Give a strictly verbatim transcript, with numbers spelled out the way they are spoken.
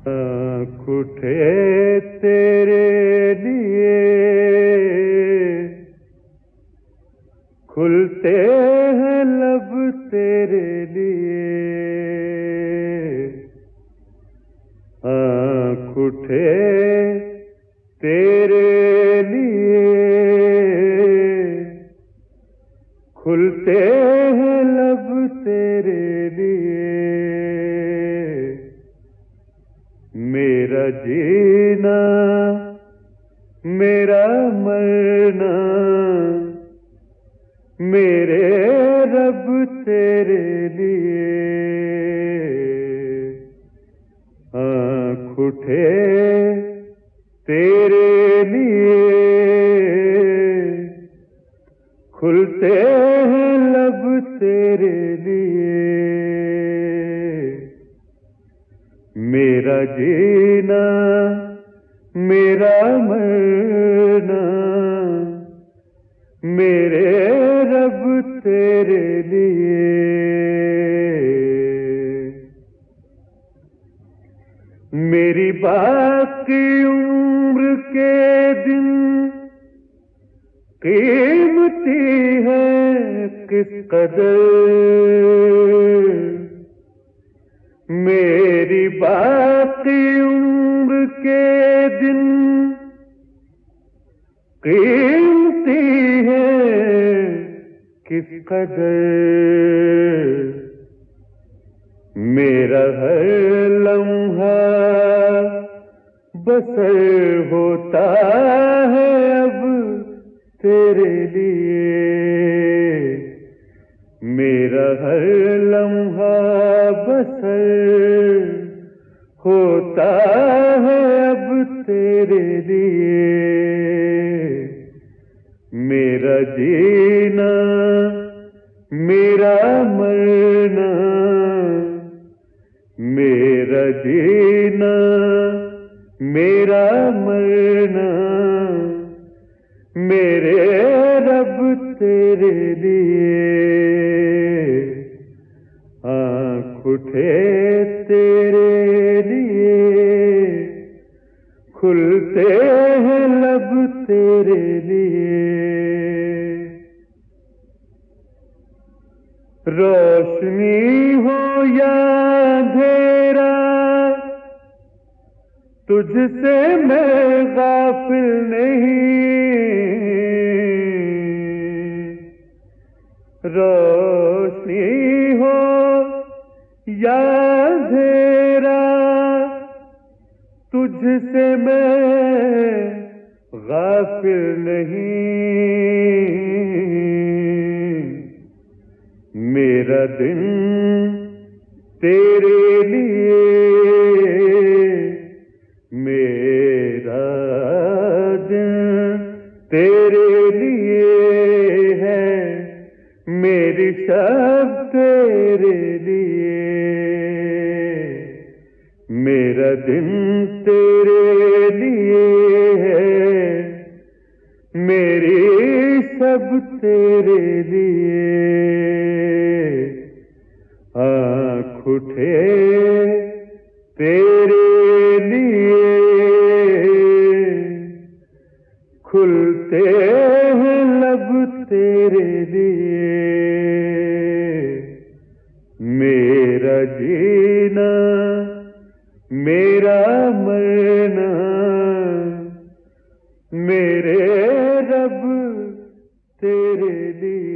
आँख उठे तेरे लिए, खुलते हैं लब तेरे लिए। आँख उठे तेरे लिए, खुलते हैं लब तेरे लिए। मेरा जीना मेरा मरना, मेरे रब तेरे लिए। आँख उठे तेरे लिए, खुलते हैं लब तेरे लिए। मेरा जीना मेरा मरना, मेरे रब तेरे लिए। मेरी बाकी उम्र के दिन कीमती है किस कदर। मेरी बाकी उम्र के दिन कीमती है किस कदर। मेरा हर लम्हा बसर होता है अब तेरे लिए। मेरा हर लम्हा बसर होता है अब तेरे लिए। मेरा जीना मेरा मरना, मेरा जीना मेरा मरना, मेरे रब तेरे लिए। आँख उठे तेरे लिए, खुलते हैं लब तेरे लिए। रोशनी हो या अंधेरा, तुझसे मैं गाफिल नहीं। रोशनी हो या अंधेरा, तुझसे मैं गाफिल नहीं। मेरा दिन तेरे लिए, मेरा दिन तेरे लिए है, मेरी शब तेरे लिए। मेरा दिन तेरे लिए है, मेरी सब तेरे लिए। आँख उठे तेरे लिए, खुलते हैं लब तेरे लिए। मेरा जीना मेरा मरना, मेरे रब तेरे लिए।